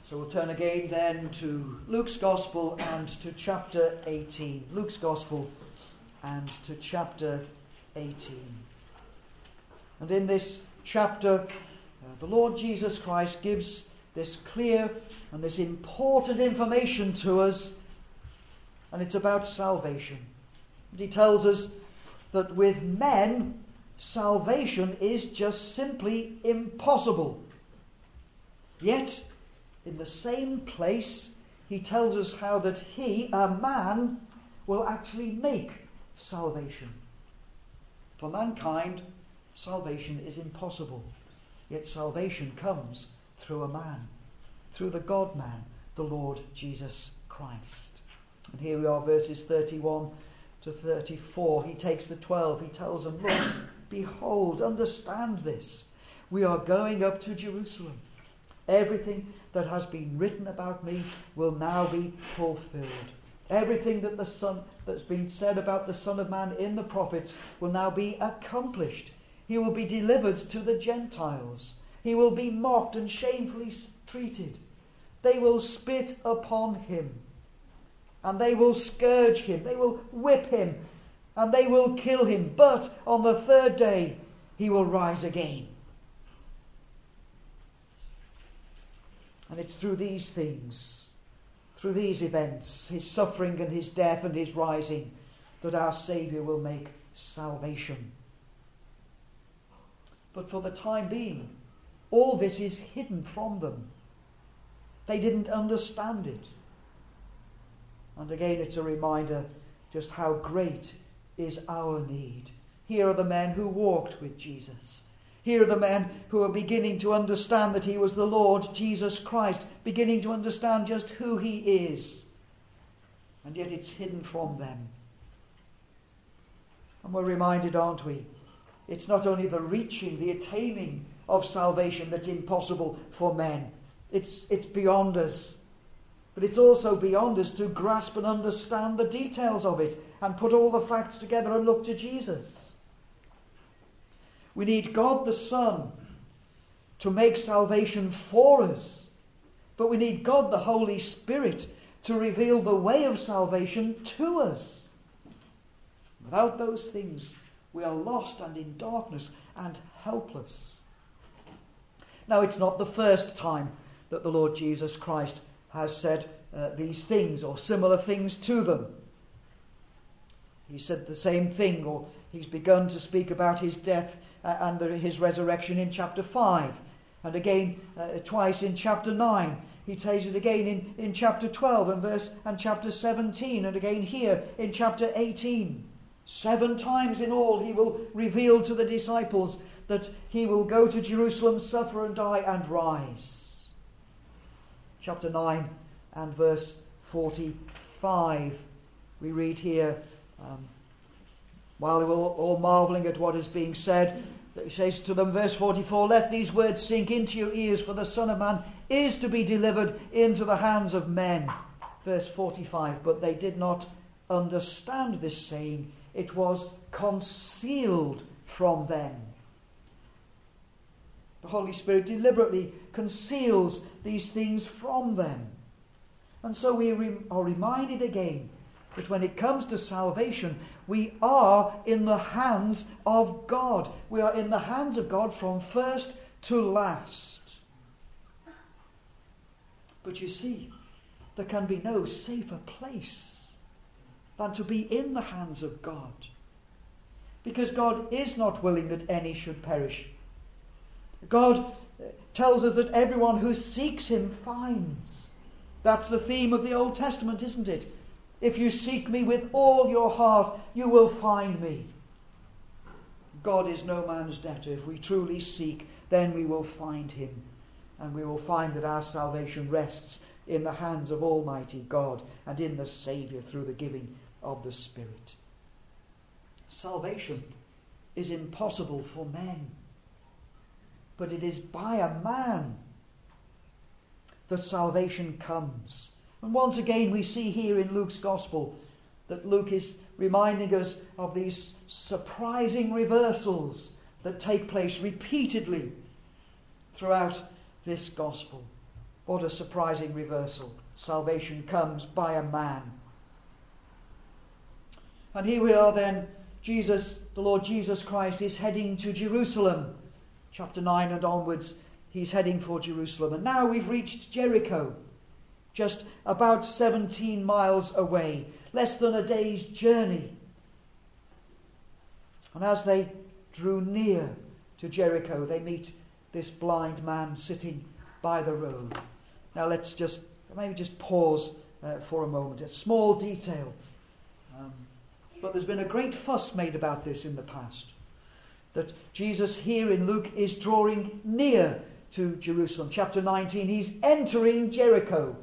So we'll turn again then to Luke's Gospel and to chapter 18. Luke's Gospel and to chapter 18. And in this chapter, the Lord Jesus Christ gives this clear and this important information to us, and it's about salvation. And he tells us that with men, salvation is just simply impossible. Yet, in the same place, he tells us how that he, a man, will actually make salvation. For mankind, salvation is impossible. Yet salvation comes through a man, through the God-man, the Lord Jesus Christ. And here we are, verses 31 to 34. He takes the 12. He tells them, look, behold, understand this. We are going up to Jerusalem. Everything that has been written about me will now be fulfilled. Everything that's been said about the Son of Man in the prophets will now be accomplished. He will be delivered to the Gentiles. He will be mocked and shamefully treated. They will spit upon him, and they will scourge him. They will whip him, and they will kill him. But on the third day he will rise again. And it's through these things, through these events, his suffering and his death and his rising, that our Saviour will make salvation. But for the time being, all this is hidden from them. They didn't understand it. And again, it's a reminder just how great is our need. Here are the men who walked with Jesus. Here are the men who are beginning to understand that he was the Lord Jesus Christ, beginning to understand just who he is. And yet it's hidden from them. And we're reminded, aren't we? It's not only the reaching, the attaining of salvation that's impossible for men. It's beyond us. But it's also beyond us to grasp and understand the details of it and put all the facts together and look to Jesus. We need God the Son to make salvation for us. But we need God the Holy Spirit to reveal the way of salvation to us. Without those things, we are lost and in darkness and helpless. Now, it's not the first time that the Lord Jesus Christ has said these things or similar things to them. He said the same thing, or he's begun to speak about his death and his resurrection in chapter 5. And again, twice in chapter 9. He tells it again in chapter 12 and chapter 17. And again here in chapter 18. 7 times in all he will reveal to the disciples that he will go to Jerusalem, suffer and die and rise. Chapter 9 and verse 45. We read here, while they were all marvelling at what is being said, he says to them, verse 44, let these words sink into your ears, for the Son of Man is to be delivered into the hands of men. Verse 45, but they did not understand this saying. It was concealed from them. The Holy Spirit deliberately conceals these things from them. And so we are reminded again that when it comes to salvation, we are in the hands of God. We are in the hands of God from first to last. But you see, there can be no safer place than to be in the hands of God. Because God is not willing that any should perish. God tells us that everyone who seeks him finds. That's the theme of the Old Testament, isn't it? If you seek me with all your heart, you will find me. God is no man's debtor. If we truly seek, then we will find him. And we will find that our salvation rests in the hands of Almighty God and in the Saviour through the giving of the Spirit. Salvation is impossible for men. But it is by a man that salvation comes. And once again we see here in Luke's Gospel that Luke is reminding us of these surprising reversals that take place repeatedly throughout this Gospel. What a surprising reversal. Salvation comes by a man. And here we are then. Jesus, the Lord Jesus Christ, is heading to Jerusalem. Chapter 9 and onwards, he's heading for Jerusalem. And now we've reached Jericho, just about 17 miles away, less than a day's journey. And as they drew near to Jericho, they meet this blind man sitting by the road. Now let's maybe just pause for a moment. A small detail. But there's been a great fuss made about this in the past. That Jesus here in Luke is drawing near to Jerusalem. Chapter 19, he's entering Jericho.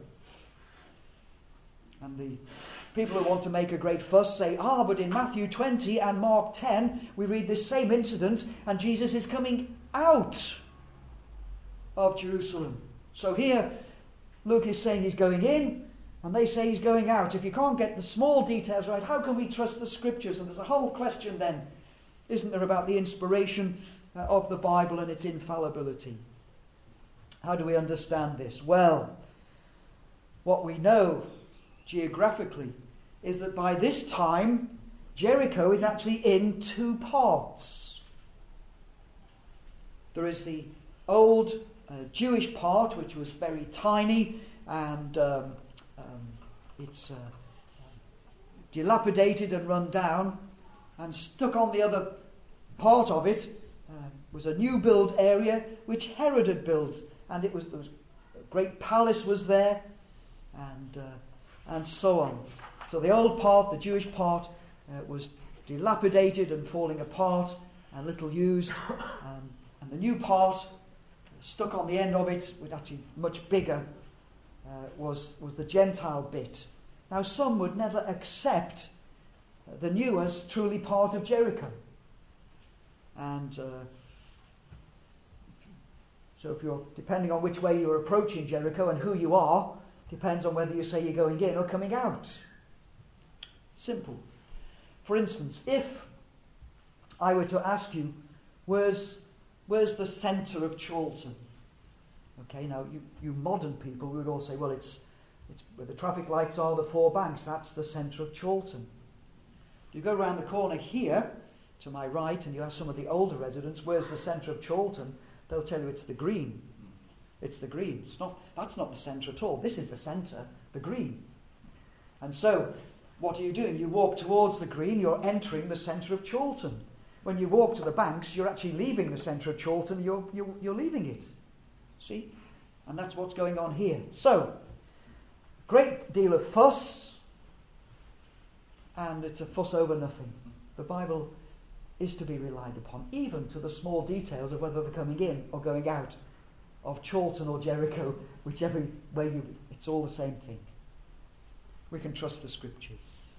And the people who want to make a great fuss say, but in Matthew 20 and Mark 10, we read this same incident, and Jesus is coming out of Jerusalem. So here, Luke is saying he's going in, and they say he's going out. If you can't get the small details right, how can we trust the Scriptures? And there's a whole question then, isn't there, about the inspiration of the Bible and its infallibility. How do we understand this? Well, what we know geographically is that by this time, Jericho is actually in two parts. There is the old Jewish part, which was very tiny, and it's dilapidated and run down, and stuck on the other part of it was a new build area which Herod had built, and there was a great palace was there, and so on. So the old part, the Jewish part, was dilapidated and falling apart and little used, and the new part, stuck on the end of it, with actually much bigger, was the Gentile bit. Now some would never accept the new as truly part of Jericho. And so if you're, depending on which way you're approaching Jericho and who you are, depends on whether you say you're going in or coming out. Simple. For instance, if I were to ask you, where's the centre of Chorlton? Okay, now you modern people would all say, well, it's where the traffic lights are, the four banks, that's the centre of Chorlton. You go round the corner here, to my right, and you ask some of the older residents, where's the centre of Chorlton? They'll tell you it's the green. It's the green. That's not the centre at all. This is the centre, the green. And so, what are you doing? You walk towards the green, you're entering the centre of Chorlton. When you walk to the banks, you're actually leaving the centre of Chorlton, you're leaving it. See? And that's what's going on here. So, great deal of fuss, and it's a fuss over nothing. The Bible is to be relied upon, even to the small details of whether they're coming in or going out of Chorlton or Jericho, whichever way it's all the same thing. We can trust the Scriptures.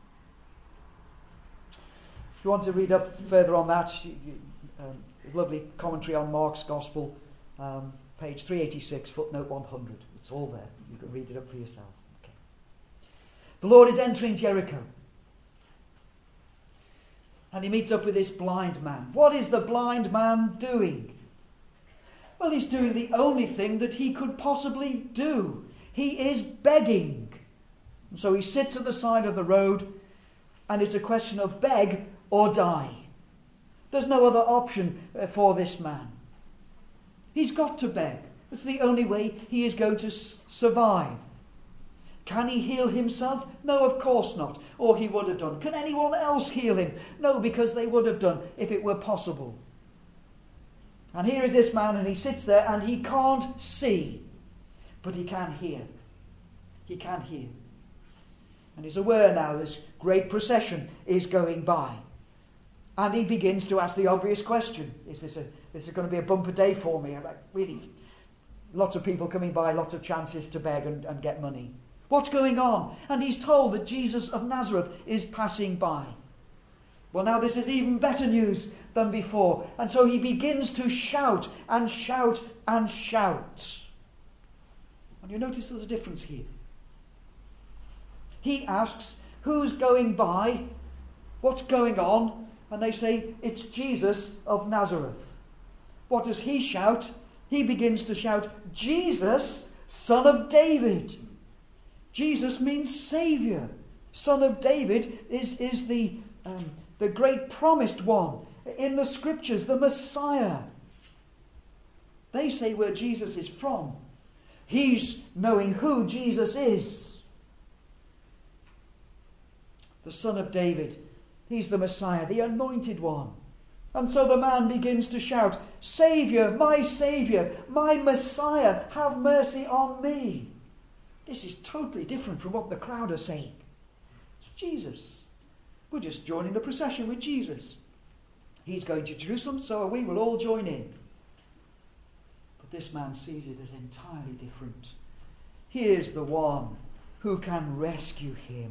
If you want to read up further on that, lovely commentary on Mark's Gospel, page 386, footnote 100. It's all there. You can read it up for yourself. Okay. The Lord is entering Jericho. And he meets up with this blind man. What is the blind man doing? Well, he's doing the only thing that he could possibly do. He is begging. And so he sits at the side of the road, and it's a question of beg or die. There's no other option for this man. He's got to beg. It's the only way he is going to survive. Can he heal himself? No, of course not. Or he would have done. Can anyone else heal him? No, because they would have done if it were possible. And here is this man, and he sits there, and he can't see, but he can hear. He can hear. And he's aware now this great procession is going by. And he begins to ask the obvious question. Is this going to be a bumper day for me? Really, lots of people coming by, lots of chances to beg and get money. What's going on? And he's told that Jesus of Nazareth is passing by. Well, now this is even better news than before. And so he begins to shout and shout and shout. And you notice there's a difference here. He asks, who's going by? What's going on? And they say, it's Jesus of Nazareth. What does he shout? He begins to shout, Jesus, Son of David. Jesus means Saviour. Son of David is the great promised one in the Scriptures, the Messiah. They say where Jesus is from. He's knowing who Jesus is. The Son of David. He's the Messiah, the anointed one. And so the man begins to shout, Saviour, my Messiah, have mercy on me. This is totally different from what the crowd are saying. It's Jesus. We're just joining the procession with Jesus. He's going to Jerusalem, so are we. We'll all join in. But this man sees it as entirely different. Here's the one who can rescue him.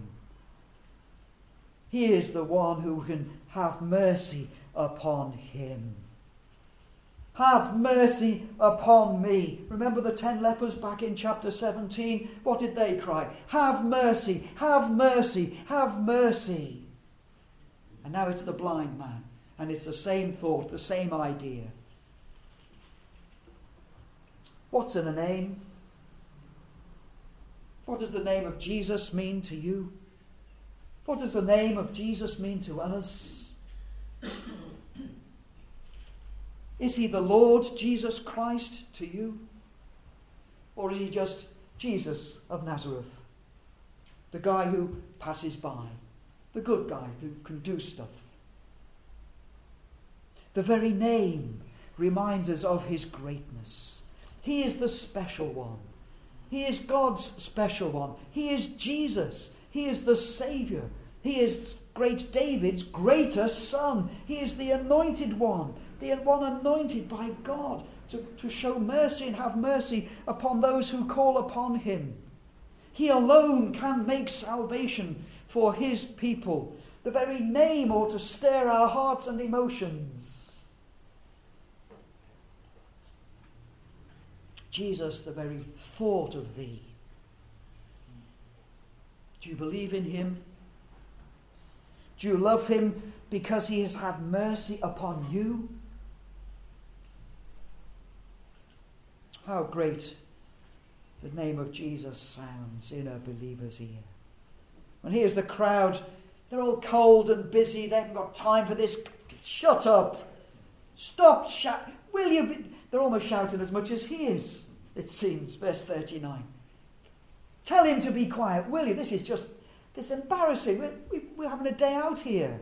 He is the one who can have mercy upon him. Have mercy upon me. Remember the 10 lepers back in chapter 17? What did they cry? Have mercy, have mercy, have mercy. And now it's the blind man. And it's the same thought, the same idea. What's in a name? What does the name of Jesus mean to you? What does the name of Jesus mean to us? Is he the Lord Jesus Christ to you? Or is he just Jesus of Nazareth? The guy who passes by. The good guy who can do stuff. The very name reminds us of his greatness. He is the special one. He is God's special one. He is Jesus. He is the Saviour. He is great David's greater son. He is the anointed one. The one anointed by God to show mercy and have mercy upon those who call upon him. He alone can make salvation for his people. The very name ought to stir our hearts and emotions. Jesus, the very thought of thee. Do you believe in him? Do you love him because he has had mercy upon you? How great the name of Jesus sounds in a believer's ear. And here's the crowd. They're all cold and busy. They haven't got time for this. Shut up. Stop shouting. Will you be... They're almost shouting as much as he is, it seems. Verse 39. Tell him to be quiet, will you? This is embarrassing. We're having a day out here.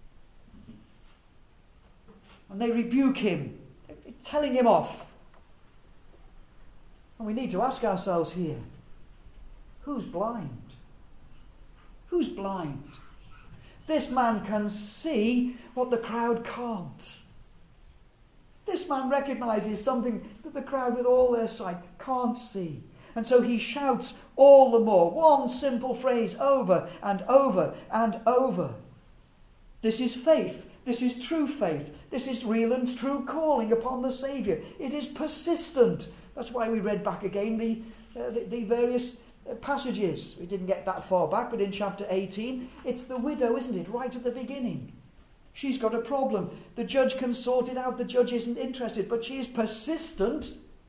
And they rebuke him, telling him off. And we need to ask ourselves here, who's blind? Who's blind? This man can see what the crowd can't. This man recognizes something that the crowd with all their sight can't see. And so he shouts all the more, one simple phrase over and over and over. This is faith. This is true faith. This is real and true calling upon the Saviour. It is persistent. That's why we read back again the various passages. We didn't get that far back, but in chapter 18, it's the widow, isn't it? Right at the beginning. She's got a problem. The judge can sort it out. The judge isn't interested, but she is persistent.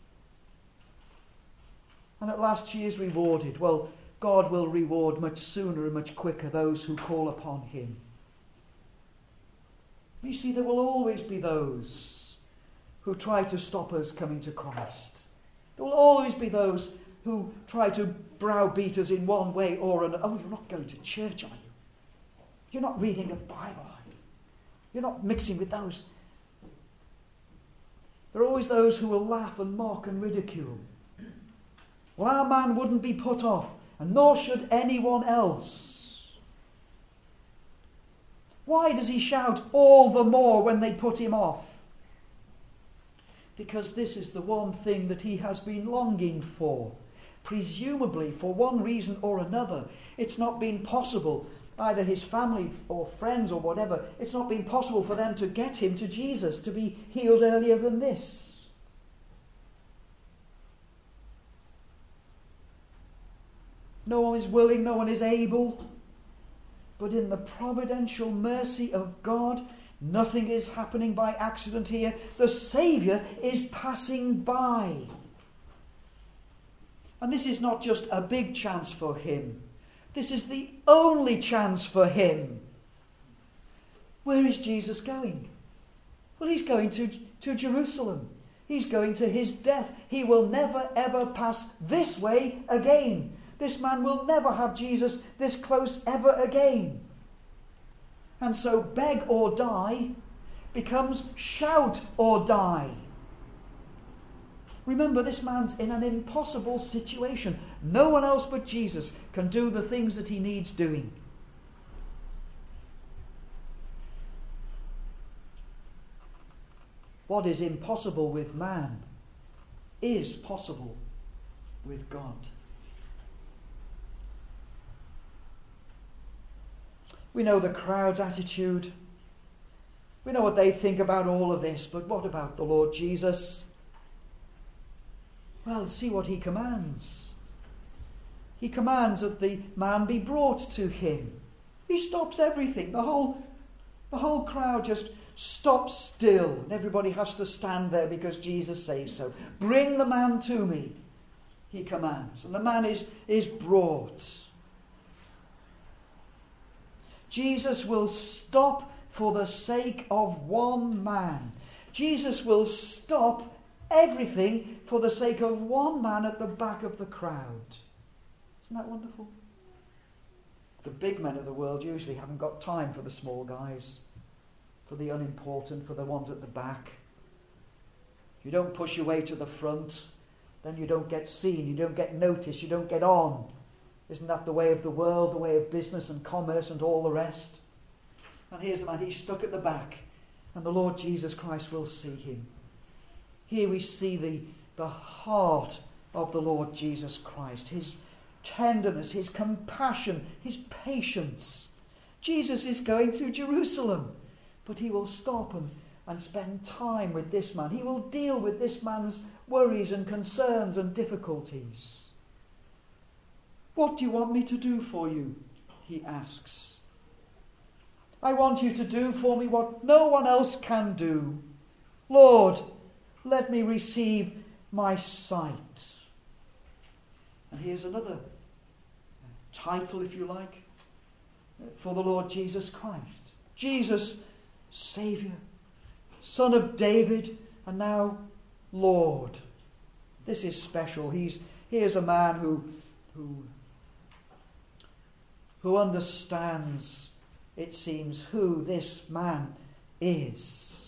And at last she is rewarded. Well, God will reward much sooner and much quicker those who call upon him. You see, there will always be those who try to stop us coming to Christ. There will always be those who try to browbeat us in one way or another. Oh, you're not going to church, are you? You're not reading the Bible, are you? You're not mixing with those. There are always those who will laugh and mock and ridicule. Well, our man wouldn't be put off, and nor should anyone else. Why does he shout all the more when they put him off? Because this is the one thing that he has been longing for. Presumably, for one reason or another, it's not been possible, either his family or friends or whatever, it's not been possible for them to get him to Jesus, to be healed earlier than this. No one is willing, no one is able. But in the providential mercy of God, nothing is happening by accident here. The Saviour is passing by. And this is not just a big chance for him. This is the only chance for him. Where is Jesus going? Well, he's going to Jerusalem. He's going to his death. He will never ever pass this way again. This man will never have Jesus this close ever again. And so beg or die becomes shout or die. Remember, this man's in an impossible situation. No one else but Jesus can do the things that he needs doing. What is impossible with man is possible with God. We know the crowd's attitude. We know what they think about all of this, but what about the Lord Jesus? Well, see what he commands. He commands that the man be brought to him. He stops everything. The whole crowd just stops still, and everybody has to stand there because Jesus says so. Bring the man to me, he commands. And the man is brought. Jesus will stop for the sake of one man. Jesus will stop everything for the sake of one man at the back of the crowd. Isn't that wonderful? The big men of the world usually haven't got time for the small guys, for the unimportant, for the ones at the back. If you don't push your way to the front, then you don't get seen, you don't get noticed, you don't get on. Isn't that the way of the world, the way of business and commerce and all the rest? And here's the man, he's stuck at the back, and the Lord Jesus Christ will see him. Here we see the heart of the Lord Jesus Christ, his tenderness, his compassion, his patience. Jesus is going to Jerusalem, but he will stop and spend time with this man. He will deal with this man's worries and concerns and difficulties. What do you want me to do for you? He asks. I want you to do for me what no one else can do. Lord, let me receive my sight. And here's another title, if you like, for the Lord Jesus Christ. Jesus, Saviour, Son of David, and now Lord. This is special. Here's a man who understands, it seems, who this man is.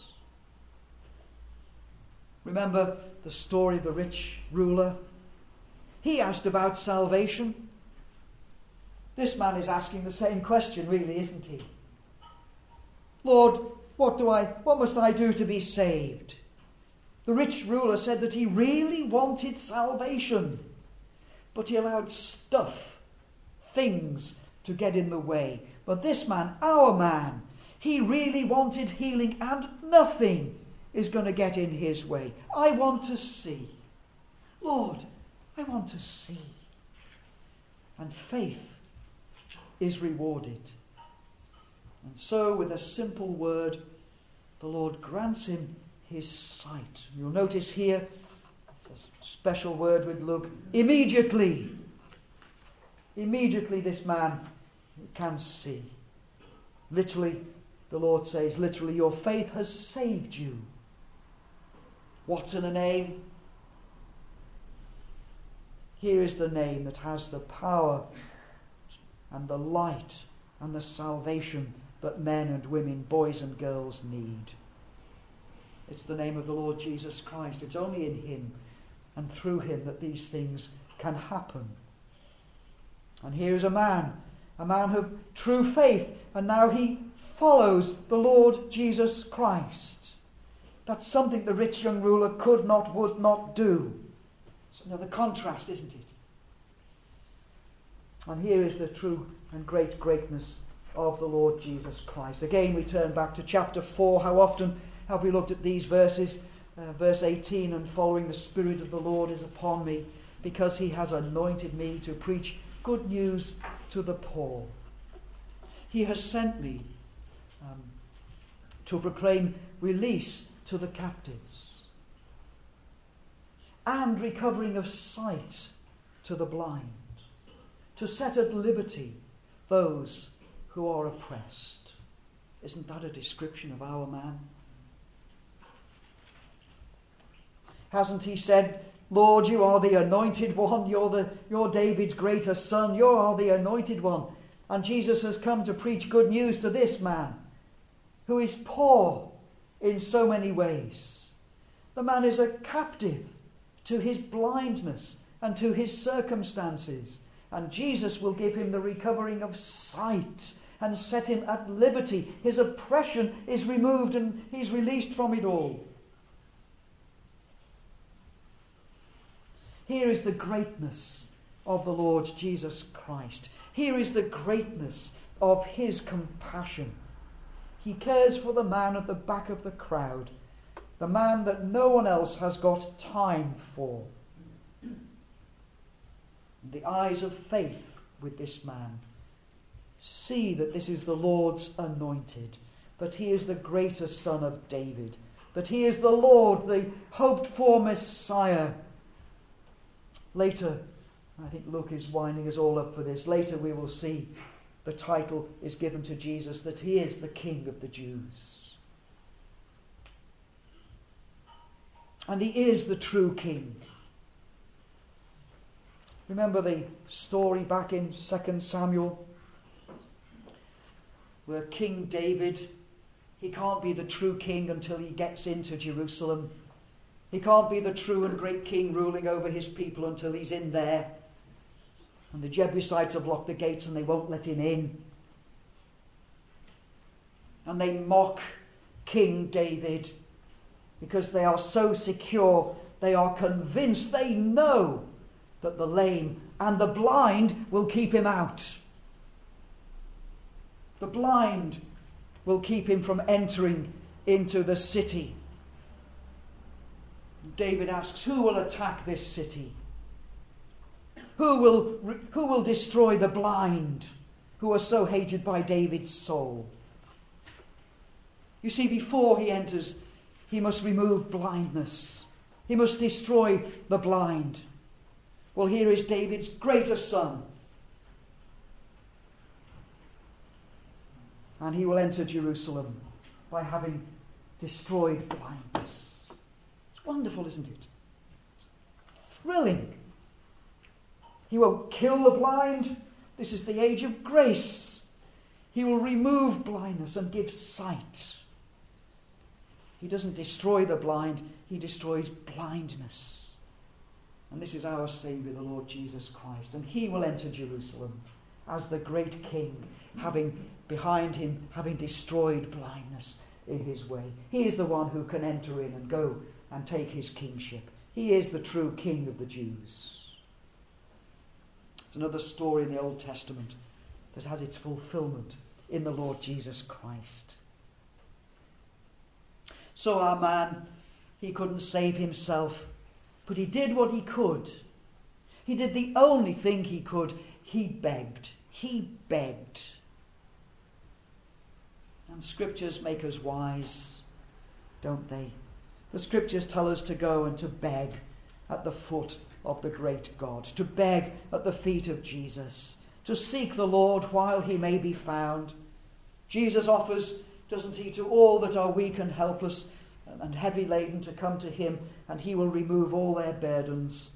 Remember the story of the rich ruler? He asked about salvation. This man is asking the same question, really, isn't he? Lord, what must I do to be saved? The rich ruler said that he really wanted salvation, but he allowed stuff, things, to get in the way. But this man, our man, he really wanted healing, and nothing is going to get in his way. I want to see. Lord, I want to see. And faith is rewarded. And so, with a simple word, the Lord grants him his sight. You'll notice here, it's a special word with look. Immediately. Immediately this man can see. Literally, the Lord says, literally, your faith has saved you. What's in a name? Here is the name that has the power and the light and the salvation that men and women, boys and girls need. It's the name of the Lord Jesus Christ. It's only in him and through him that these things can happen. And here's a man of true faith, and now he follows the Lord Jesus Christ. That's something the rich young ruler could not, would not do. It's another contrast, isn't it? And here is the true and great greatness of the Lord Jesus Christ. Again, we turn back to chapter 4. How often have we looked at these verses? Verse 18, and following, the Spirit of the Lord is upon me, because he has anointed me to preach good news to the poor. He has sent me to proclaim release to the captives and recovering of sight to the blind, to set at liberty those who are oppressed. Isn't that a description of our man? Hasn't he said, Lord, you are the anointed one, you're David's greater son, you are the anointed one. And Jesus has come to preach good news to this man, who is poor in so many ways. The man is a captive to his blindness and to his circumstances. And Jesus will give him the recovering of sight and set him at liberty. His oppression is removed and he's released from it all. Here is the greatness of the Lord Jesus Christ. Here is the greatness of his compassion. He cares for the man at the back of the crowd, the man that no one else has got time for. The eyes of faith with this man see that this is the Lord's anointed, that he is the greater son of David, that he is the Lord, the hoped for Messiah. Later, I think Luke is winding us all up for this. Later we will see the title is given to Jesus that he is the King of the Jews. And he is the true King. Remember the story back in 2 Samuel where King David, he can't be the true king until he gets into Jerusalem. He can't be the true and great king ruling over his people until he's in there. And the Jebusites have locked the gates and they won't let him in. And they mock King David because they are so secure, they are convinced, they know that the lame and the blind will keep him out. The blind will keep him from entering into the city. David asks, who will attack this city? Who will destroy the blind who are so hated by David's soul? You see, before he enters, he must remove blindness. He must destroy the blind. Well, here is David's greater son. And he will enter Jerusalem by having destroyed blindness. It's wonderful, isn't it? It's thrilling. He won't kill the blind. This is the age of grace. He will remove blindness and give sight. He doesn't destroy the blind, he destroys blindness. And this is our Saviour, the Lord Jesus Christ. And he will enter Jerusalem as the great King, having destroyed blindness in his way. He is the one who can enter in and go and take his kingship. He is the true King of the Jews. It's another story in the Old Testament that has its fulfillment in the Lord Jesus Christ. So our man, he couldn't save himself, but he did what he could. He did the only thing he could. He begged. He begged. And scriptures make us wise, don't they? The scriptures tell us to go and to beg at the foot of the great God, to beg at the feet of Jesus, to seek the Lord while he may be found. Jesus offers, doesn't he, to all that are weak and helpless and heavy laden to come to him, and he will remove all their burdens.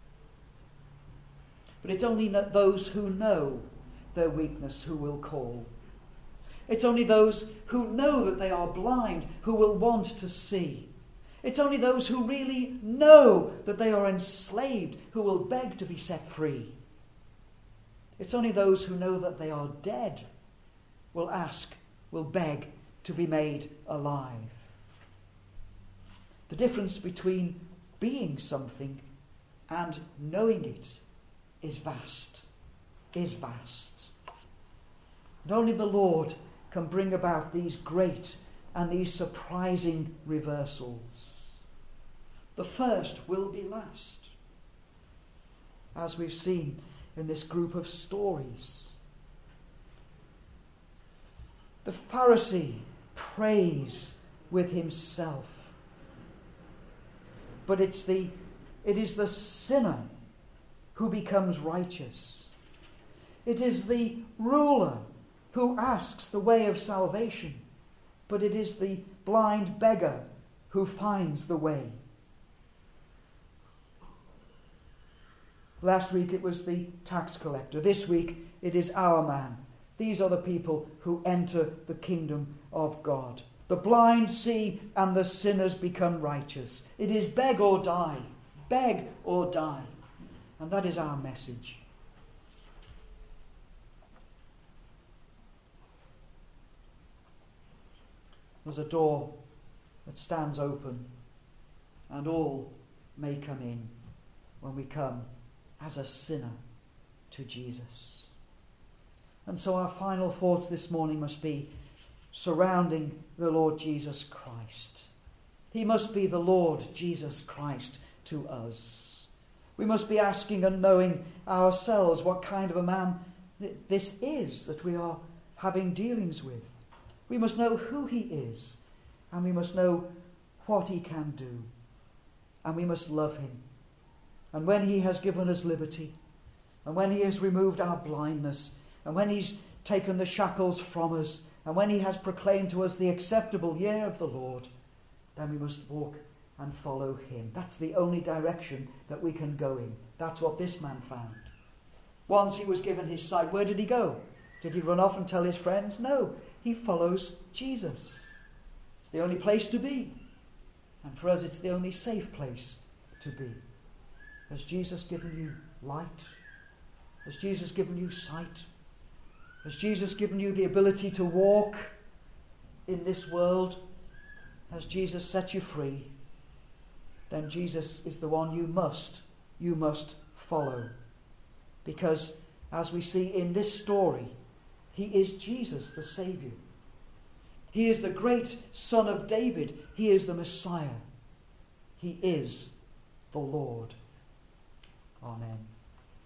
But it's only those who know their weakness who will call. It's only those who know that they are blind who will want to see. It's only those who really know that they are enslaved who will beg to be set free. It's only those who know that they are dead will ask, will beg to be made alive. The difference between being something and knowing it is vast. And only the Lord can bring about these great and these surprising reversals. The first will be last, as we've seen in this group of stories. The Pharisee prays with himself, but it is the sinner who becomes righteous. It is the ruler who asks the way of salvation, but it is the blind beggar who finds the way. Last week it was the tax collector. This week it is our man. These are the people who enter the kingdom of God. The blind see and the sinners become righteous. It is beg or die. Beg or die. And that is our message. There's a door that stands open, and all may come in when we come as a sinner to Jesus. And so our final thoughts this morning must be surrounding the Lord Jesus Christ. He must be the Lord Jesus Christ to us. We must be asking and knowing ourselves what kind of a man this is that we are having dealings with. We must know who he is, and we must know what he can do, and we must love him. And when he has given us liberty, and when he has removed our blindness, and when he's taken the shackles from us, and when he has proclaimed to us the acceptable year of the Lord, then we must walk and follow him. That's the only direction that we can go in. That's what this man found. Once he was given his sight, where did he go? Did he run off and tell his friends? No, he follows Jesus. It's the only place to be. And for us, it's the only safe place to be. Has Jesus given you light? Has Jesus given you sight? Has Jesus given you the ability to walk in this world? Has Jesus set you free? Then Jesus is the one you must follow. Because as we see in this story, he is Jesus the Saviour. He is the great Son of David. He is the Messiah. He is the Lord. Amen.